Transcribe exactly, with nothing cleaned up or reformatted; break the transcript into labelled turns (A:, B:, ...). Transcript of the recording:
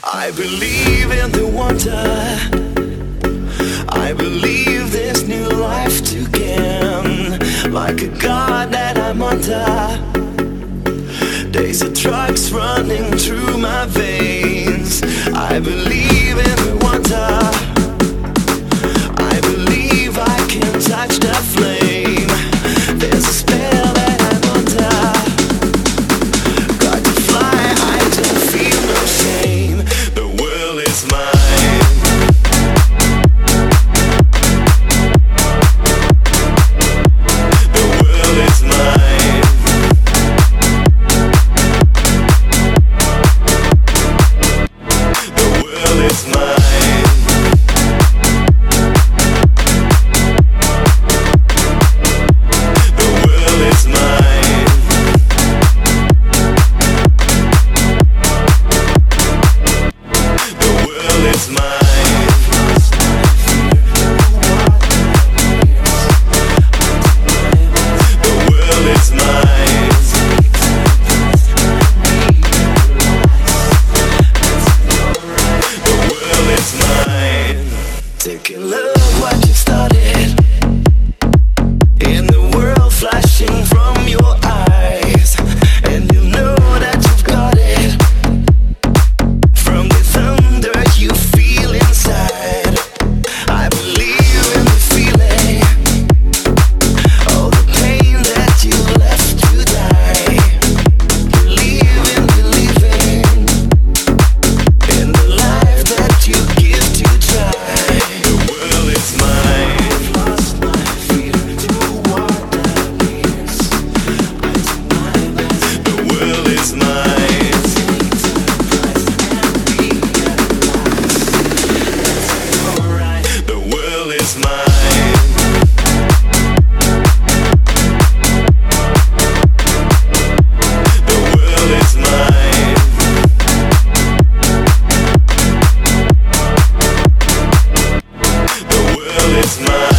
A: I believe in the wonder. I believe there's new life to gain. Like a god that I'm under. Days of drugs running through my veins. I believe in the wonder. I believe I can touch the flame. There's a spell that I'm under. Got to fly, I don't feel no shame. The world is mine. The world is mine. The world is mine. The world is mine. The world is mine. The world is mine. The world is mine. Take a look what you started. In the world flashing from your eyes, and you know that you've got it. From the thunder you feel inside, I believe in the feeling. All the pain that you left to die. Believe in believing in the life that you give to try. The world is mine. I've lost my fear to what that means. I do my best. The world is mine. Take the price and realize that's alright. The world is mine. The world is mine. The world is mine.